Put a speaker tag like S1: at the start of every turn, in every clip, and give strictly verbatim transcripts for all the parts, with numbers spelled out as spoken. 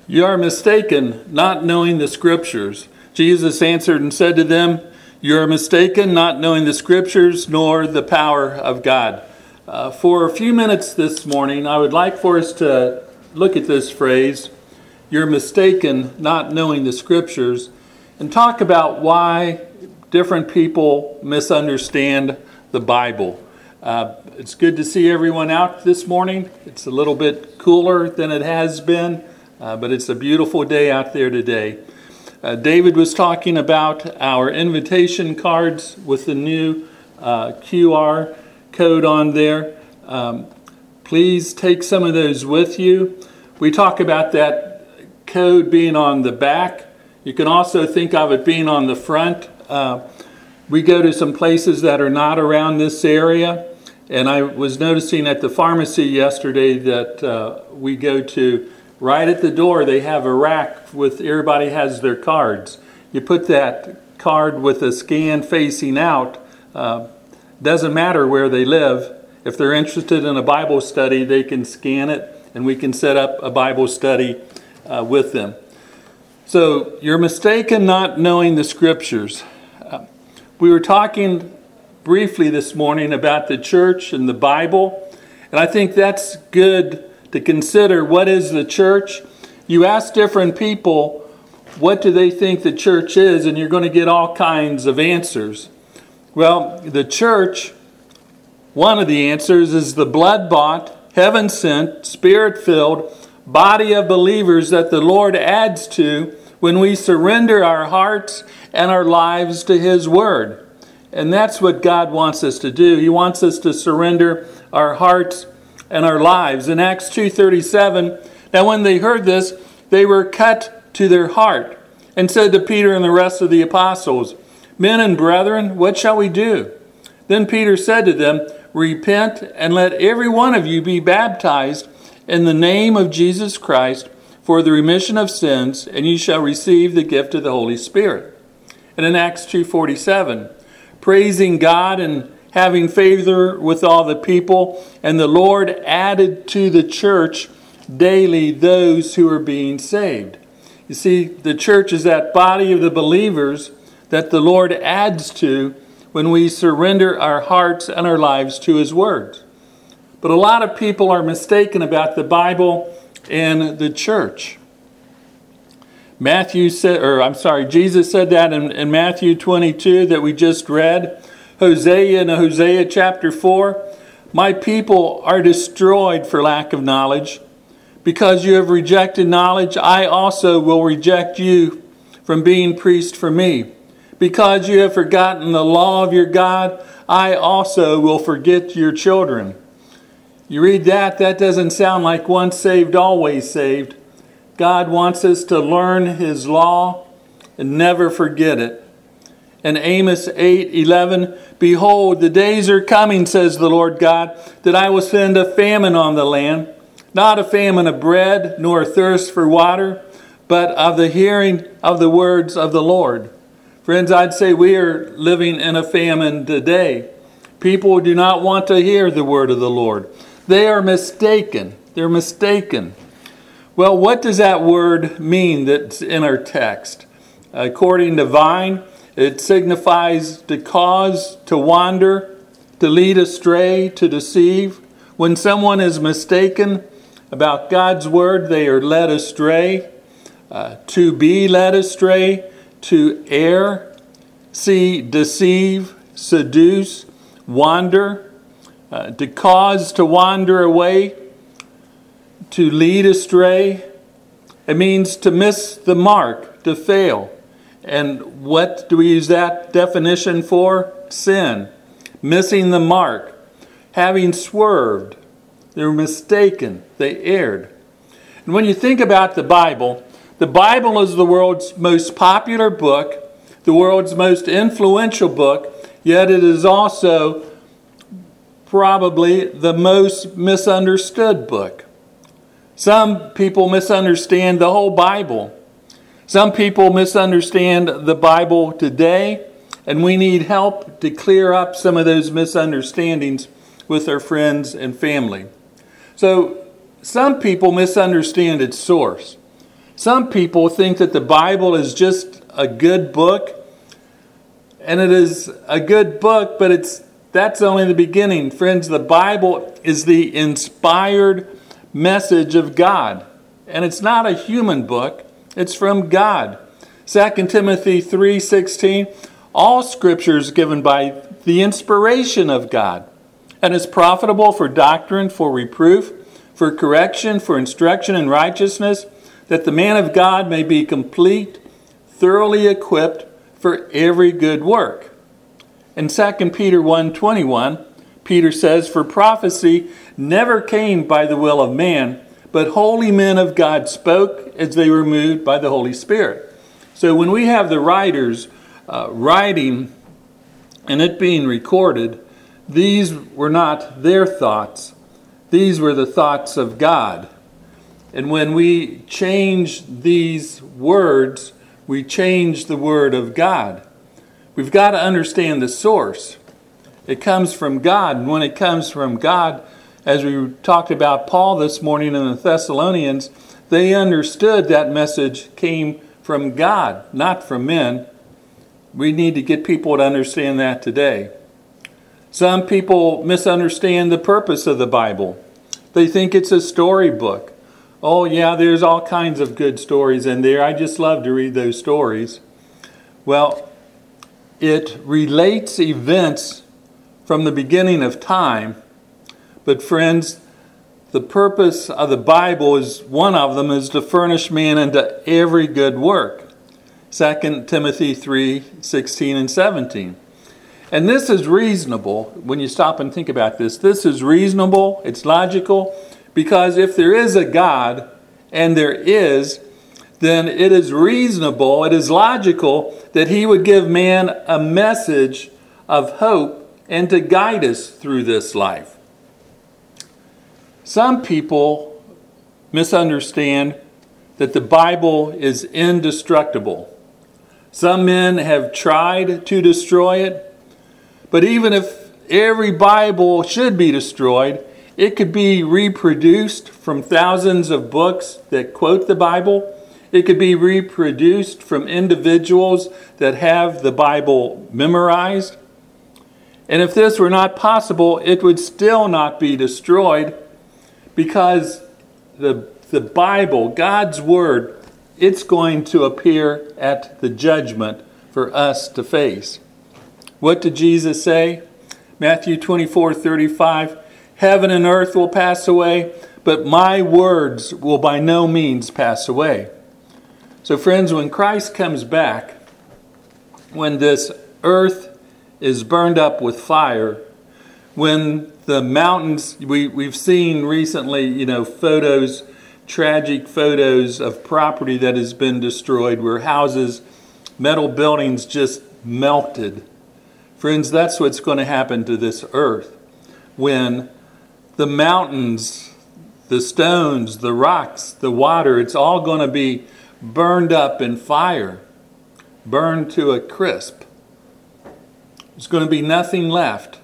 S1: You are mistaken, not knowing the Scriptures. Jesus answered and said to them, You are mistaken, not knowing the Scriptures, nor the power of God. Uh, for a few minutes this morning, I would like for us to look at this phrase, You're mistaken, not knowing the Scriptures, and talk about why different people misunderstand the Bible. Uh, it's good to see everyone out this morning. It's a little bit cooler than it has been. Uh, but it's a beautiful day out there today. Uh, David was talking about our invitation cards with the new uh, Q R code on there. Um, please take some of those with you. We talk about that code being on the back. You can also think of it being on the front. Uh, we go to some places that are not around this area. And I was noticing at the pharmacy yesterday that uh, we go to, right at the door, they have a rack with everybody has their cards. You put that card with a scan facing out. Uh, doesn't matter where they live. If they're interested in a Bible study, they can scan it, and we can set up a Bible study uh, with them. So you're mistaken not knowing the Scriptures. Uh, we were talking briefly this morning about the church and the Bible, and I think that's good to consider. What is the church? You ask different people, what do they think the church is? And you're going to get all kinds of answers. Well, the church, one of the answers is the blood-bought, heaven-sent, spirit-filled body of believers that the Lord adds to when we surrender our hearts and our lives to His Word. And that's what God wants us to do. He wants us to surrender our hearts and our lives. In Acts two thirty-seven, now when they heard this, they were cut to their heart and said to Peter and the rest of the apostles, Men and brethren, what shall we do? Then Peter said to them, Repent and let every one of you be baptized in the name of Jesus Christ for the remission of sins, and you shall receive the gift of the Holy Spirit. And in Acts two forty-seven, praising God and having favor with all the people, and the Lord added to the church daily those who are being saved. You see, the church is that body of the believers that the Lord adds to when we surrender our hearts and our lives to His Word. But a lot of people are mistaken about the Bible and the church. Matthew said, or I'm sorry, Jesus said that in, in Matthew twenty-two that we just read. Hosea in Hosea chapter four, My people are destroyed for lack of knowledge. Because you have rejected knowledge, I also will reject you from being priest for me. Because you have forgotten the law of your God, I also will forget your children. You read that, that doesn't sound like once saved, always saved. God wants us to learn His law and never forget it. In Amos eight eleven, Behold, the days are coming, says the Lord God, that I will send a famine on the land, not a famine of bread, nor a thirst for water, but of the hearing of the words of the Lord. Friends, I'd say we are living in a famine today. People do not want to hear the word of the Lord. They are mistaken. They're mistaken. Well, what does that word mean that's in our text? According to Vine, it signifies to cause, to wander, to lead astray, to deceive. When someone is mistaken about God's word, they are led astray. Uh, to be led astray, to err, see, deceive, seduce, wander, uh, to cause to wander away, to lead astray. It means to miss the mark, to fail. And what do we use that definition for? Sin. Missing the mark. Having swerved. They were mistaken. They erred. And when you think about the Bible, the Bible is the world's most popular book, the world's most influential book, yet it is also probably the most misunderstood book. Some people misunderstand the whole Bible. Some people misunderstand the Bible today, and we need help to clear up some of those misunderstandings with our friends and family. So some people misunderstand its source. Some people think that the Bible is just a good book, and it is a good book, but it's that's only the beginning. Friends, the Bible is the inspired message of God, and it's not a human book, it's from God. Second Timothy three sixteen, all scripture is given by the inspiration of God, and is profitable for doctrine, for reproof, for correction, for instruction in righteousness, that the man of God may be complete, thoroughly equipped for every good work. In Second Peter one twenty-one, Peter says, for prophecy never came by the will of man, but holy men of God spoke as they were moved by the Holy Spirit. So when we have the writers uh, writing and it being recorded, these were not their thoughts. These were the thoughts of God. And when we change these words, we change the word of God. We've got to understand the source. It comes from God. And when it comes from God, as we talked about Paul this morning in the Thessalonians, they understood that message came from God, not from men. We need to get people to understand that today. Some people misunderstand the purpose of the Bible. They think it's a storybook. Oh yeah, there's all kinds of good stories in there. I just love to read those stories. Well, it relates events from the beginning of time. But friends, the purpose of the Bible is, one of them is to furnish man into every good work. Second Timothy three sixteen and seventeen. And this is reasonable when you stop and think about this. This is reasonable, it's logical, because if there is a God, and there is, then it is reasonable, it is logical that he would give man a message of hope and to guide us through this life. Some people misunderstand that the Bible is indestructible. Some men have tried to destroy it, but even if every Bible should be destroyed, it could be reproduced from thousands of books that quote the Bible. It could be reproduced from individuals that have the Bible memorized. And if this were not possible, it would still not be destroyed, because the, the Bible, God's Word, it's going to appear at the judgment for us to face. What did Jesus say? Matthew twenty-four thirty-five, heaven and earth will pass away, but my words will by no means pass away. So friends, when Christ comes back, when this earth is burned up with fire, when the mountains, we, we've seen recently, you know, photos, tragic photos of property that has been destroyed, where houses, metal buildings just melted. Friends, that's what's going to happen to this earth when the mountains, the stones, the rocks, the water, it's all going to be burned up in fire, burned to a crisp. There's going to be nothing left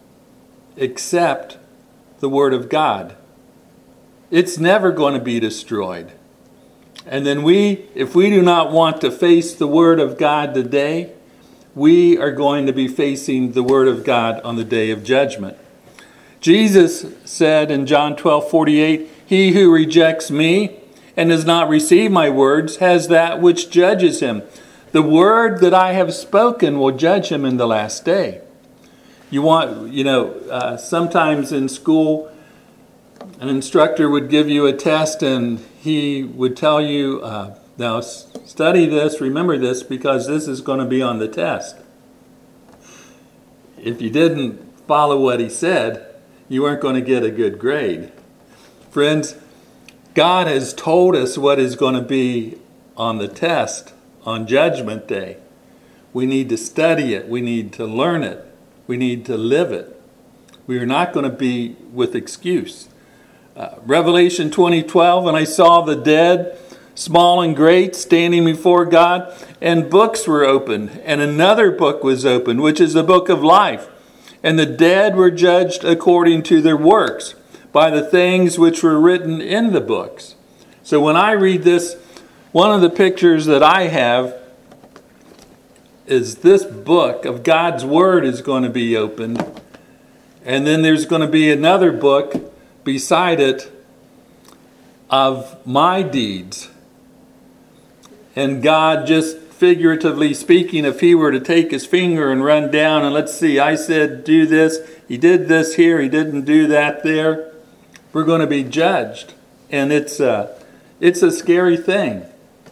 S1: except the Word of God. It's never going to be destroyed. And then we, if we do not want to face the Word of God today, we are going to be facing the Word of God on the day of judgment. Jesus said in John twelve forty-eight, he who rejects me and does not receive my words has that which judges him. The word that I have spoken will judge him in the last day. You want, you know, uh, sometimes in school, an instructor would give you a test and he would tell you, uh, now study this, remember this, because this is going to be on the test. If you didn't follow what he said, you weren't going to get a good grade. Friends, God has told us what is going to be on the test on Judgment Day. We need to study it. We need to learn it. We need to live it. We are not going to be with excuse. Uh, Revelation twenty twelve, and I saw the dead, small and great, standing before God, and books were opened, and another book was opened, which is the book of life. And the dead were judged according to their works, by the things which were written in the books. So when I read this, One of the pictures that I have is this book of God's Word is going to be opened. And then there's going to be another book beside it of my deeds. And God, just figuratively speaking, if he were to take his finger and run down and let's see, I said do this, he did this here, he didn't do that there, we're going to be judged. And it's a, it's a scary thing.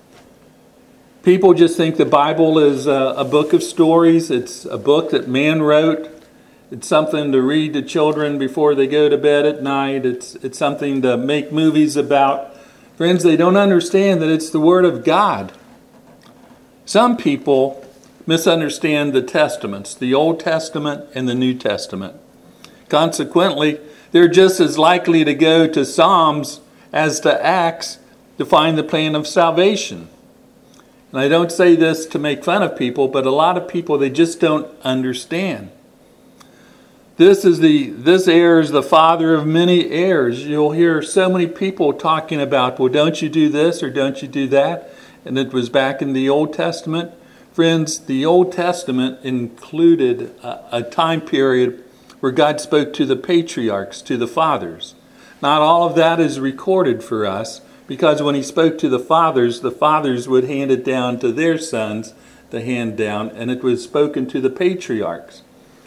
S1: People just think the Bible is a, a book of stories. It's a book that man wrote. It's something to read to children before they go to bed at night. It's, it's something to make movies about. Friends, they don't understand that it's the Word of God. Some people misunderstand the Testaments, the Old Testament and the New Testament. Consequently, they're just as likely to go to Psalms as to Acts to find the plan of salvation. And I don't say this to make fun of people, but a lot of people, they just don't understand. This is the this error is the father of many errors. You'll hear so many people talking about, well, don't you do this or don't you do that? And it was back in the Old Testament. Friends, the Old Testament included a, a time period where God spoke to the patriarchs, to the fathers. Not all of that is recorded for us, because when he spoke to the fathers, the fathers would hand it down to their sons, the hand down, and it was spoken to the patriarchs.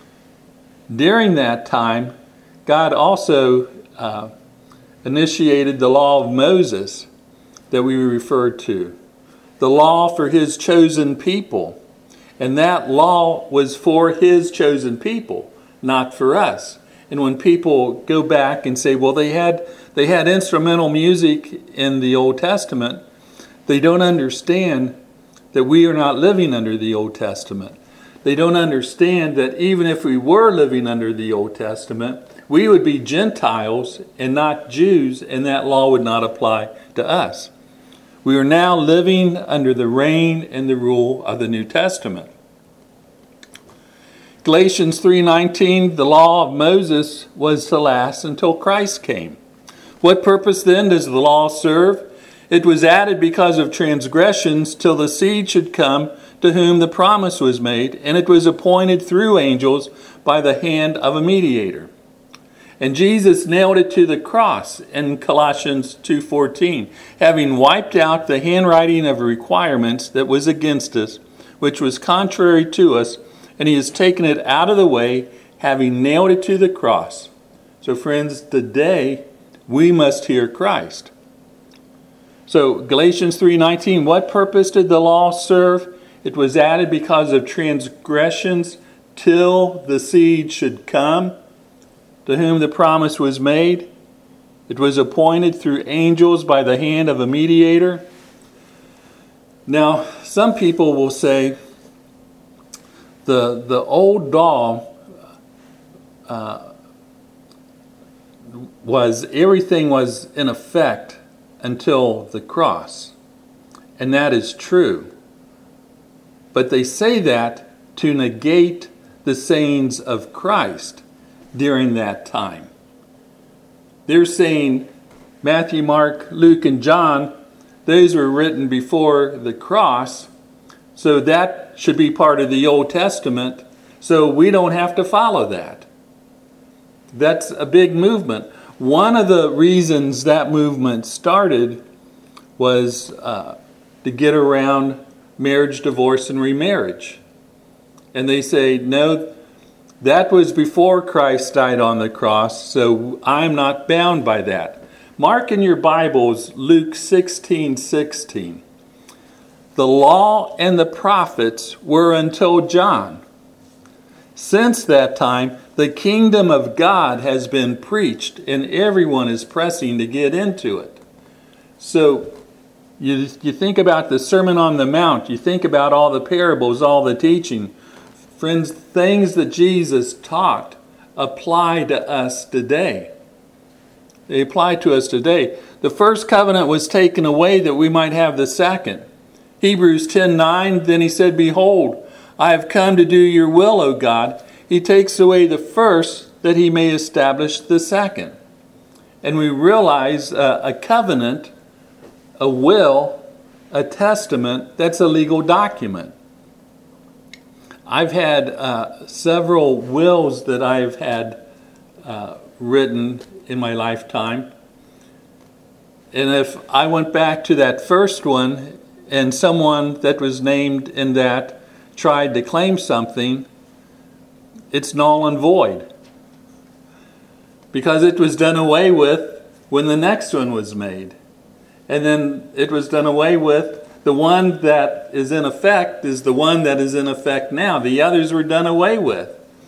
S1: During that time, God also uh, initiated the law of Moses that we referred to. The law for his chosen people. And that law was for his chosen people, not for us. And when people go back and say, well, they had they had instrumental music in the Old Testament, they don't understand that we are not living under the Old Testament. They don't understand that even if we were living under the Old Testament, we would be Gentiles and not Jews, and that law would not apply to us. We are now living under the reign and the rule of the New Testament. Galatians three nineteen, the law of Moses was to last until Christ came. What purpose then does the law serve? It was added because of transgressions till the seed should come to whom the promise was made, and it was appointed through angels by the hand of a mediator. And Jesus nailed it to the cross in Colossians two fourteen, having wiped out the handwriting of requirements that was against us, which was contrary to us, and he has taken it out of the way, having nailed it to the cross. So friends, today we must hear Christ. So Galatians three nineteen, what purpose did the law serve? It was added because of transgressions till the seed should come, to whom the promise was made. It was appointed through angels by the hand of a mediator. Now, some people will say the, the old law uh, was, everything was in effect until the cross. And that is true. But they say that to negate the sayings of Christ during that time. They're saying Matthew, Mark, Luke, and John, those were written before the cross, so that should be part of the Old Testament, so we don't have to follow that. That's a big movement. One of the reasons that movement started was uh, to get around marriage, divorce, and remarriage. And they say, no, that was before Christ died on the cross, so I'm not bound by that. Mark in your Bibles Luke sixteen sixteen. The law and the prophets were until John. Since that time, the kingdom of God has been preached, and everyone is pressing to get into it. So, You, you think about the Sermon on the Mount. You think about all the parables, all the teaching. Friends, things that Jesus taught apply to us today. They apply to us today. The first covenant was taken away that we might have the second. Hebrews ten nine, then he said, behold, I have come to do your will, O God. He takes away the first that he may establish the second. And we realize uh, a covenant, a will, a testament, that's a legal document. I've had uh, several wills that I've had uh, written in my lifetime. And if I went back to that first one and someone that was named in that tried to claim something, it's null and void. Because it was done away with when the next one was made. And then it was done away with. The one that is in effect is the one that is in effect now. The others were done away with.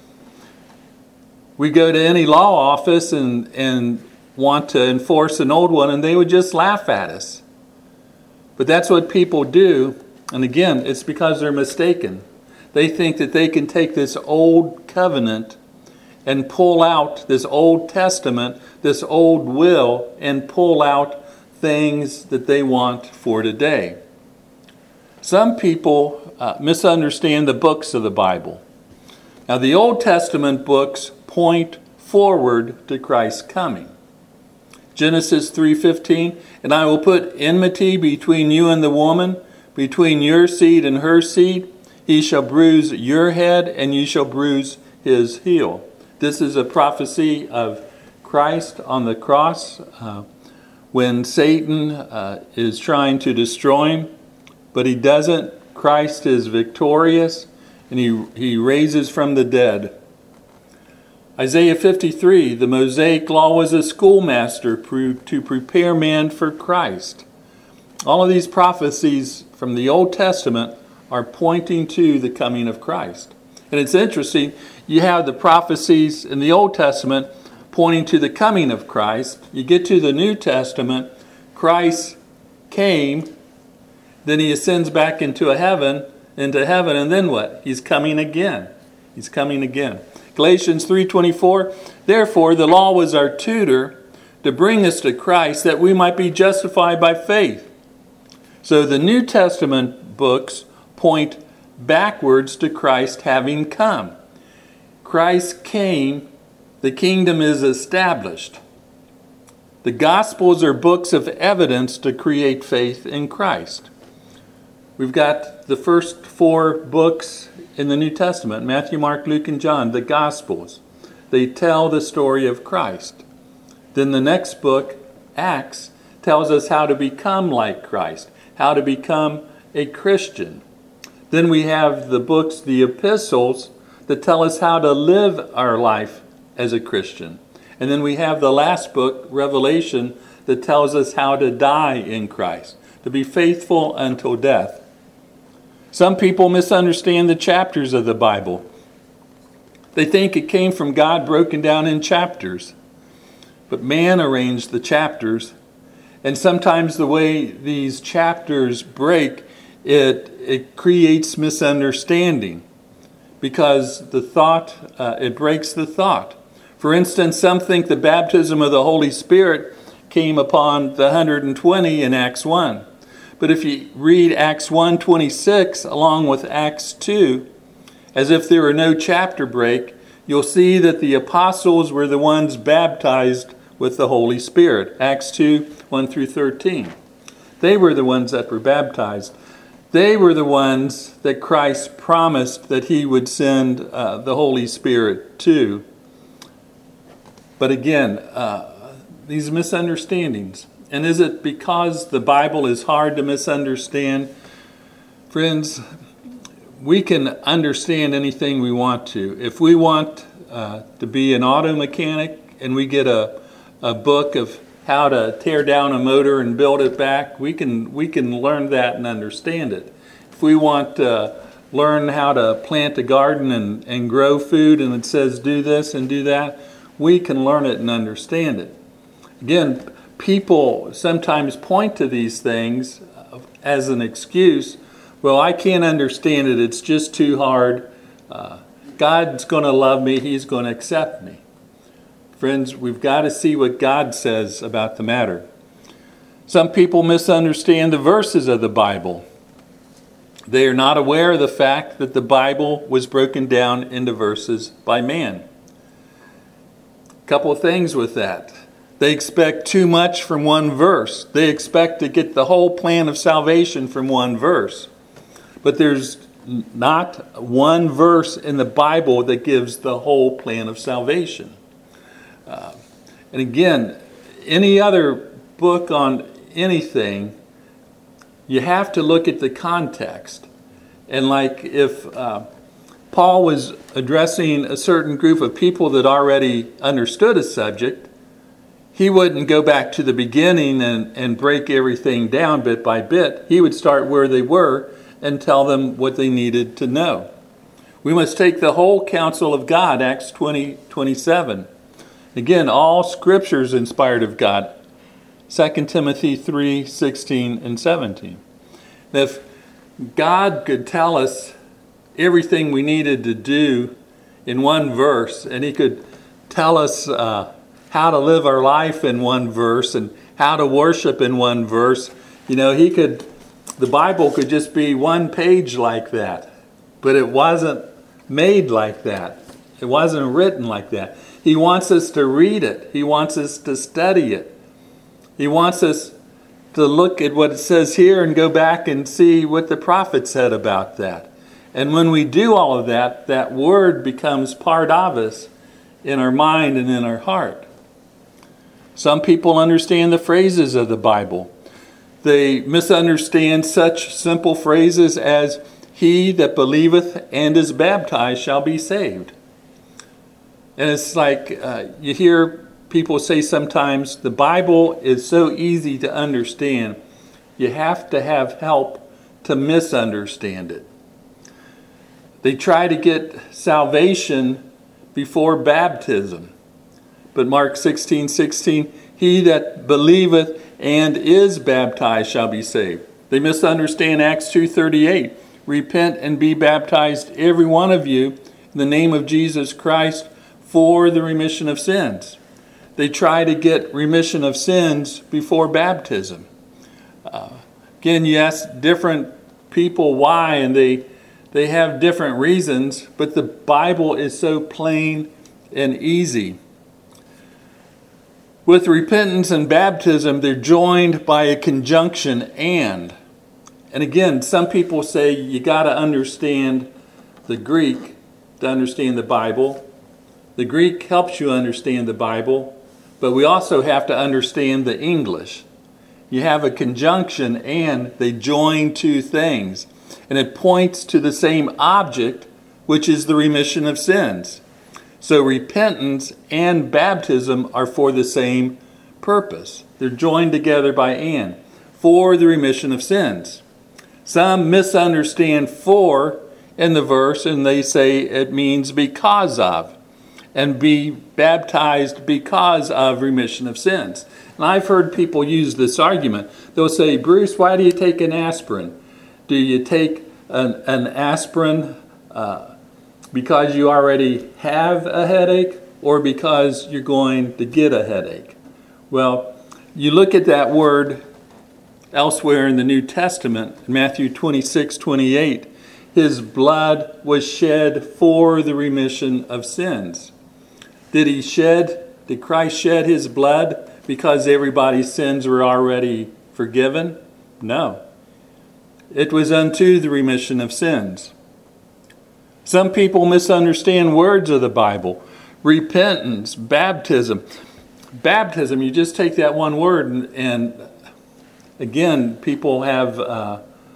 S1: We go to any law office and, and want to enforce an old one, and they would just laugh at us. But that's what people do. And again, it's because they're mistaken. They think that they can take this old covenant and pull out this Old Testament, this old will, and pull out things that they want for today. Some people uh, misunderstand the books of the Bible. Now, the Old Testament books point forward to Christ's coming. Genesis three fifteen, and I will put enmity between you and the woman, between your seed and her seed. He shall bruise your head, and you shall bruise his heel. This is a prophecy of Christ on the cross uh, when Satan uh, is trying to destroy him. But he doesn't. Christ is victorious, and he, he raises from the dead. Isaiah fifty-three, the Mosaic law was a schoolmaster to prepare man for Christ. All of these prophecies from the Old Testament are pointing to the coming of Christ. And it's interesting, you have the prophecies in the Old Testament pointing to the coming of Christ. You get to the New Testament, Christ came, then he ascends back into a heaven, into heaven, and then what? He's coming again. He's coming again. Galatians three twenty-four, therefore the law was our tutor to bring us to Christ that we might be justified by faith. So the New Testament books point backwards to Christ having come. Christ came, the kingdom is established. The Gospels are books of evidence to create faith in Christ. We've got the first four books in the New Testament, Matthew, Mark, Luke, and John, the Gospels. They tell the story of Christ. Then the next book, Acts, tells us how to become like Christ, how to become a Christian. Then we have the books, the epistles, that tell us how to live our life as a Christian. And then we have the last book, Revelation, that tells us how to die in Christ, to be faithful until death. Some people misunderstand the chapters of the Bible. They think it came from God broken down in chapters. But man arranged the chapters. And sometimes the way these chapters break, it, it creates misunderstanding. Because the thought, uh, it breaks the thought. For instance, some think the baptism of the Holy Spirit came upon the one hundred twenty in Acts one. But if you read Acts one twenty-six along with Acts two, as if there were no chapter break, you'll see that the apostles were the ones baptized with the Holy Spirit. Acts two, one through thirteen. They were the ones that were baptized. They were the ones that Christ promised that he would send uh, the Holy Spirit to. But again, uh, these misunderstandings. And is it because the Bible is hard to misunderstand? Friends, we can understand anything we want to. If we want uh, to be an auto mechanic and we get a, a book of how to tear down a motor and build it back, we can we can learn that and understand it. If we want to learn how to plant a garden and, and grow food and it says do this and do that, we can learn it and understand it. Again, people sometimes point to these things as an excuse. Well, I can't understand it. It's just too hard. Uh, God's going to love me. He's going to accept me. Friends, we've got to see what God says about the matter. Some people misunderstand the verses of the Bible. They are not aware of the fact that the Bible was broken down into verses by man. A couple of things with that. They expect too much from one verse. They expect to get the whole plan of salvation from one verse. But there's not one verse in the Bible that gives the whole plan of salvation. Uh, and again, any other book on anything, you have to look at the context. And like if uh, Paul was addressing a certain group of people that already understood a subject, he wouldn't go back to the beginning and, and break everything down bit by bit. He would start where they were and tell them what they needed to know. We must take the whole counsel of God, Acts twenty twenty-seven. Again, all scripture is inspired of God, Second Timothy three sixteen and seventeen. If God could tell us everything we needed to do in one verse, and he could tell us uh, how to live our life in one verse and how to worship in one verse, you know, he could, the Bible could just be one page like that, but it wasn't made like that. It wasn't written like that. He wants us to read it. He wants us to study it. He wants us to look at what it says here and go back and see what the prophet said about that. And when we do all of that, that word becomes part of us in our mind and in our heart. Some people understand the phrases of the Bible. They misunderstand such simple phrases as, "He that believeth and is baptized shall be saved." And it's like uh, you hear people say sometimes, the Bible is so easy to understand, you have to have help to misunderstand it. They try to get salvation before baptism. But Mark sixteen sixteen, "He that believeth and is baptized shall be saved." They misunderstand Acts two thirty-eight. "Repent and be baptized, every one of you, in the name of Jesus Christ, for the remission of sins." They try to get remission of sins before baptism. Uh, again, you ask different people why, and they they have different reasons, but the Bible is so plain and easy. With repentance and baptism, they're joined by a conjunction "and." And again, some people say you got to understand the Greek to understand the Bible. The Greek helps you understand the Bible, but we also have to understand the English. You have a conjunction "and," they join two things, and it points to the same object, which is the remission of sins. So repentance and baptism are for the same purpose. They're joined together by "and," for the remission of sins. Some misunderstand "for" in the verse, and they say it means because of, and be baptized because of remission of sins. And I've heard people use this argument. They'll say, "Bruce, why do you take an aspirin? Do you take an, an aspirin uh, because you already have a headache, or because you're going to get a headache?" Well, you look at that word elsewhere in the New Testament, Matthew twenty-six twenty-eight, "His blood was shed for the remission of sins." Did he shed, did Christ shed his blood because everybody's sins were already forgiven? No. It was unto the remission of sins. Some people misunderstand words of the Bible. Repentance, baptism. Baptism, you just take that one word and, and again, people have, uh,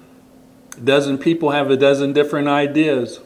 S1: a dozen people have a dozen different ideas.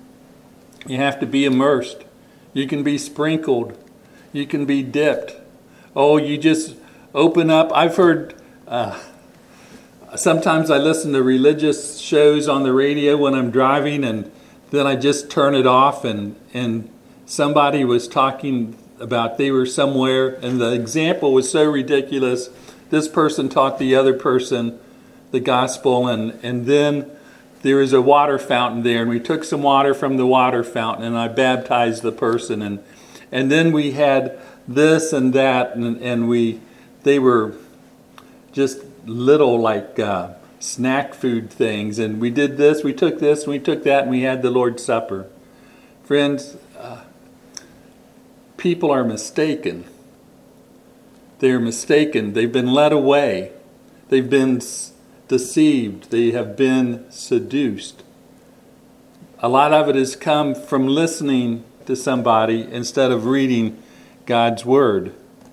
S1: You have to be immersed. You can be sprinkled. You can be dipped. Oh, you just open up. I've heard, uh, sometimes I listen to religious shows on the radio when I'm driving, and then I just turn it off, and, and somebody was talking about they were somewhere, and the example was so ridiculous. This person taught the other person the gospel, and, and then there was a water fountain there, and we took some water from the water fountain, and I baptized the person, and and then we had this and that, and, and we they were just little like uh, snack food things, and we did this, we took this, and we took that, and we had the Lord's Supper. Friends, uh, people are mistaken. they're mistaken. They've been led away. They've been deceived. They have been seduced. A lot of it has come from listening to somebody instead of reading God's Word.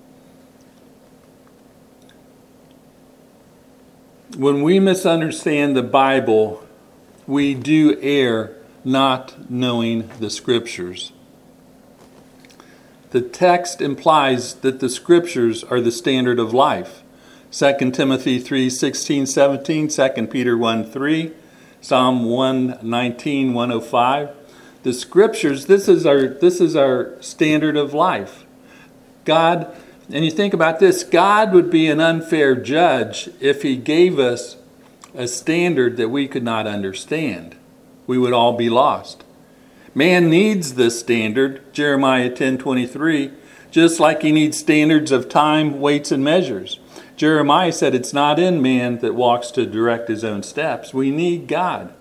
S1: When we misunderstand the Bible, we do err not knowing the Scriptures. The text implies that the Scriptures are the standard of life. Second Timothy three sixteen, seventeen, Second Peter one three, Psalm one nineteen, one oh five. The Scriptures, this is our this is our standard of life. God, and you think about this, God would be an unfair judge if he gave us a standard that we could not understand. We would all be lost. Man needs this standard, Jeremiah ten twenty-three, just like he needs standards of time, weights, and measures. Jeremiah said it's not in man that walks to direct his own steps. We need God.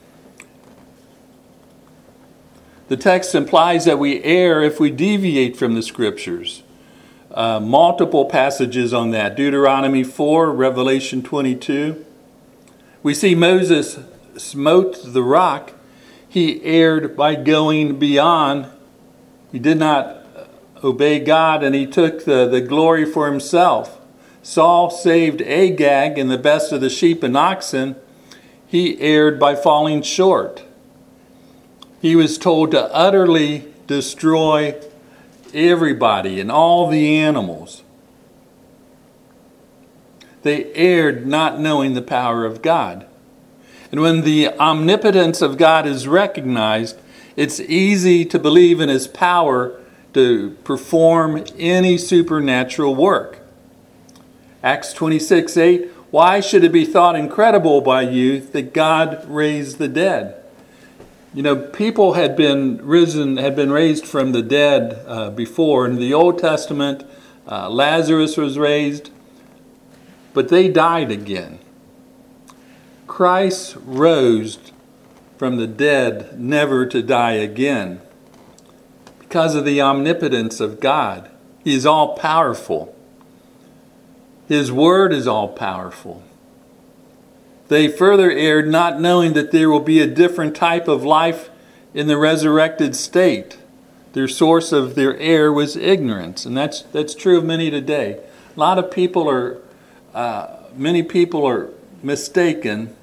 S1: The text implies that we err if we deviate from the Scriptures. Uh, multiple passages on that. Deuteronomy four, Revelation twenty-two. We see Moses smote the rock. He erred by going beyond. He did not obey God, and he took the, the glory for himself. Saul saved Agag and the best of the sheep and oxen. He erred by falling short. He was told to utterly destroy everybody and all the animals. They erred not knowing the power of God. And when the omnipotence of God is recognized, it's easy to believe in his power to perform any supernatural work. Acts twenty-six eight, why should it be thought incredible by you that God raised the dead? You know, people had been risen, had been raised from the dead uh, before. In the Old Testament, uh, Lazarus was raised, but they died again. Christ rose from the dead, never to die again. Because of the omnipotence of God. He is all powerful. His word is all powerful. They further erred not knowing that there will be a different type of life in the resurrected state. Their source of their error was ignorance, and that's that's true of many today. A lot of people are, uh, many people are mistaken.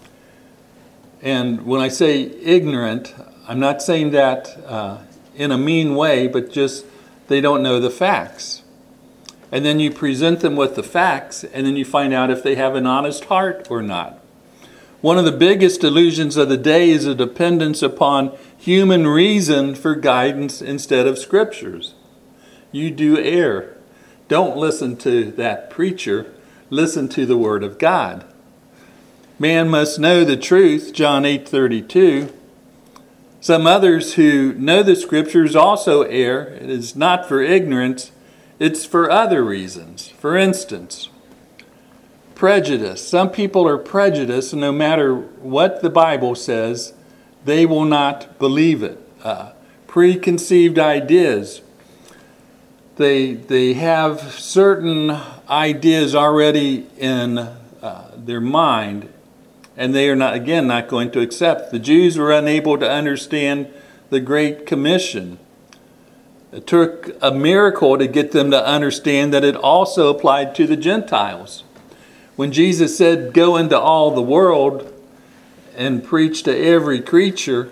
S1: And when I say ignorant, I'm not saying that uh, in a mean way, but just they don't know the facts. And then you present them with the facts, and then you find out if they have an honest heart or not. One of the biggest illusions of the day is a dependence upon human reason for guidance instead of Scriptures. You do err. Don't listen to that preacher. Listen to the Word of God. Man must know the truth, John eight thirty-two. Some others who know the Scriptures also err. It is not for ignorance. It's for other reasons. For instance, prejudice. Some people are prejudiced, and no matter what the Bible says, they will not believe it. Uh, preconceived ideas. They, they have certain ideas already in uh, their mind, and they are not, again, not going to accept. The Jews were unable to understand the Great Commission. It took a miracle to get them to understand that it also applied to the Gentiles. When Jesus said, go into all the world and preach to every creature,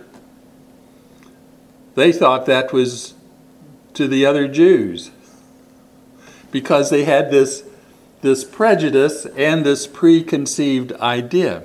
S1: they thought that was to the other Jews, because they had this, this prejudice and this preconceived idea.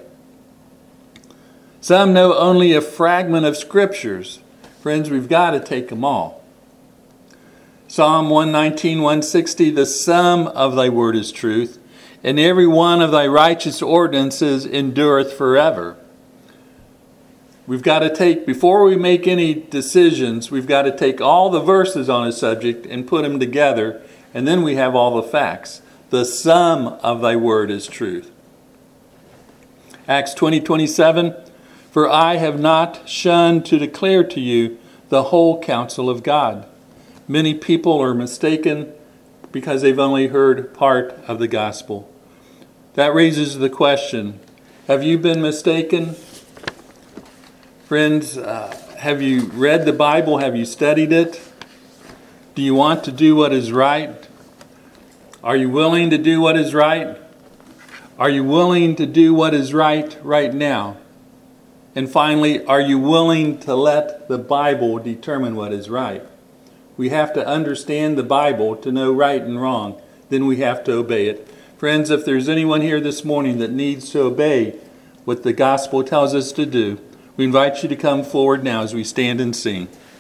S1: Some know only a fragment of Scriptures. Friends, we've got to take them all. Psalm one nineteen, one sixty, the sum of thy word is truth, and every one of thy righteous ordinances endureth forever. We've got to take, before we make any decisions, we've got to take all the verses on a subject and put them together, and then we have all the facts. The sum of thy word is truth. Acts twenty, twenty-seven, for I have not shunned to declare to you the whole counsel of God. Many people are mistaken because they've only heard part of the gospel. That raises the question, have you been mistaken? Friends, uh, have you read the Bible? Have you studied it? Do you want to do what is right? Are you willing to do what is right? Are you willing to do what is right right now? And finally, are you willing to let the Bible determine what is right? We have to understand the Bible to know right and wrong. Then we have to obey it. Friends, if there's anyone here this morning that needs to obey what the gospel tells us to do, we invite you to come forward now as we stand and sing.